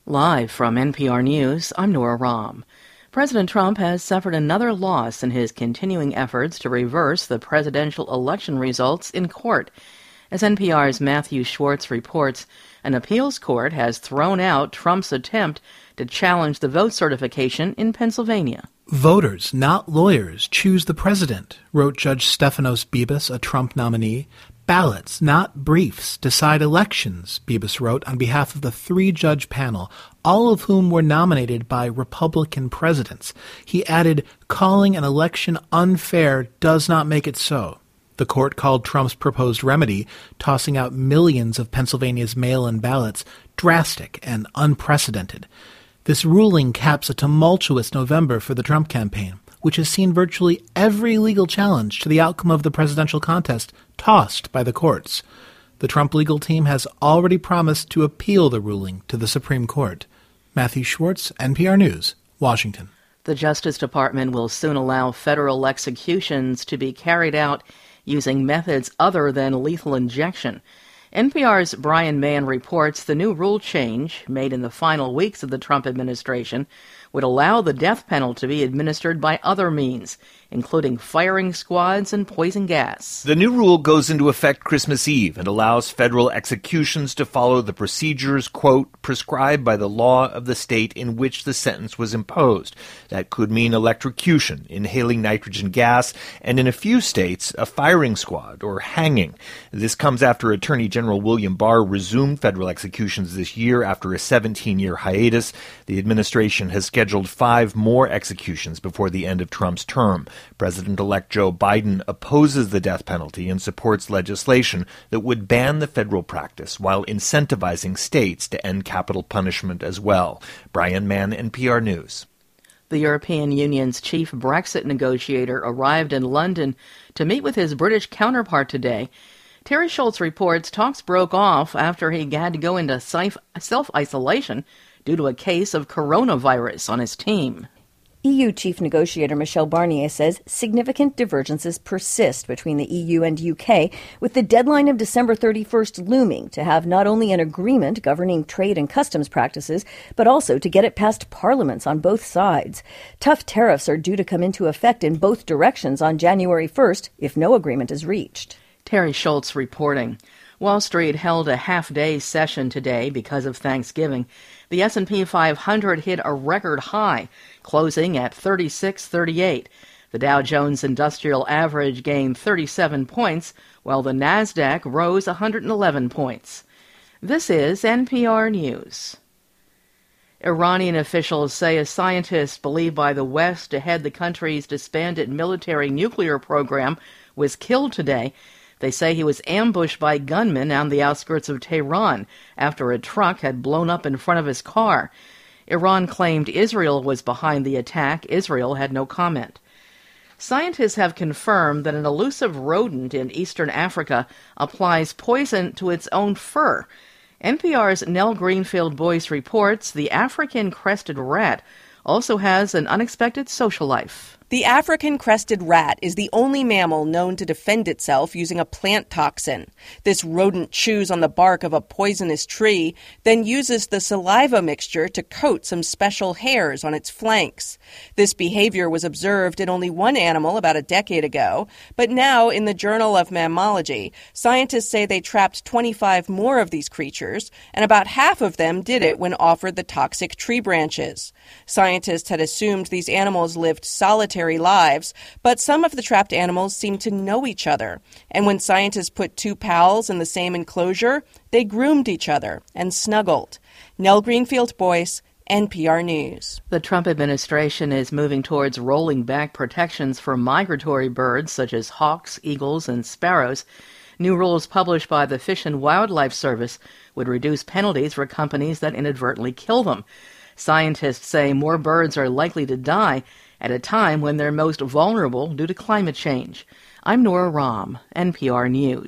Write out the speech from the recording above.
Live from NPR News, I'm Nora Rahm. President Trump has suffered another loss in his continuing efforts to reverse the presidential election results in court. As NPR's Matthew Schwartz reports, an appeals court has thrown out Trump's attempt to challenge the vote certification in Pennsylvania. Voters, not lawyers, choose the president, wrote Judge Stephanos Bibas, a Trump nominee. Ballots, not briefs, decide elections, Bibas wrote on behalf of the three-judge panel, all of whom were nominated by Republican presidents. He added, calling an election unfair does not make it so. The court called Trump's proposed remedy, tossing out millions of Pennsylvania's mail-in ballots, drastic and unprecedented. This ruling caps a tumultuous November for the Trump campaign, which has seen virtually every legal challenge to the outcome of the presidential contest tossed by the courts. The Trump legal team has already promised to appeal the ruling to the Supreme Court. Matthew Schwartz, NPR News, Washington. The Justice Department will soon allow federal executions to be carried out using methods other than lethal injection. NPR's Brian Mann reports the new rule change, made in the final weeks of the Trump administration, would allow the death penalty to be administered by other means, including firing squads and poison gas. The new rule goes into effect Christmas Eve and allows federal executions to follow the procedures, quote, prescribed by the law of the state in which the sentence was imposed. That could mean electrocution, inhaling nitrogen gas, and in a few states, a firing squad or hanging. This comes after Attorney General William Barr resumed federal executions this year after a 17-year hiatus. The administration has scheduled 5 more executions before the end of Trump's term. President-elect Joe Biden opposes the death penalty and supports legislation that would ban the federal practice while incentivizing states to end capital punishment as well. Brian Mann, NPR News. The European Union's chief Brexit negotiator arrived in London to meet with his British counterpart today. Terry Schultz reports talks broke off after he had to go into self-isolation due to a case of coronavirus on his team. EU chief negotiator Michel Barnier says significant divergences persist between the EU and UK, with the deadline of December 31st looming to have not only an agreement governing trade and customs practices, but also to get it past parliaments on both sides. Tough tariffs are due to come into effect in both directions on January 1st if no agreement is reached. Terry Schultz reporting. Wall Street held a half-day session today because of Thanksgiving. The S&P 500 hit a record high, closing at 3638. The Dow Jones Industrial Average gained 37 points, while the Nasdaq rose 111 points. This is NPR News. Iranian officials say a scientist believed by the West to head the country's disbanded military nuclear program was killed today. They say he was ambushed by gunmen on the outskirts of Tehran after a truck had blown up in front of his car. Iran claimed Israel was behind the attack. Israel had no comment. Scientists have confirmed that an elusive rodent in eastern Africa applies poison to its own fur. NPR's Nell Greenfield-Boyce reports the African crested rat also has an unexpected social life. The African crested rat is the only mammal known to defend itself using a plant toxin. This rodent chews on the bark of a poisonous tree, then uses the saliva mixture to coat some special hairs on its flanks. This behavior was observed in only one animal about a decade ago, but now in the Journal of Mammalogy, scientists say they trapped 25 more of these creatures, and about half of them did it when offered the toxic tree branches. Scientists had assumed these animals lived solitary lives, but some of the trapped animals seemed to know each other. And when scientists put two pals in the same enclosure, they groomed each other and snuggled. Nell Greenfield-Boyce, NPR News. The Trump administration is moving towards rolling back protections for migratory birds such as hawks, eagles, and sparrows. New rules published by the Fish and Wildlife Service would reduce penalties for companies that inadvertently kill them. Scientists say more birds are likely to die at a time when they're most vulnerable due to climate change. I'm Nora Rahm, NPR News.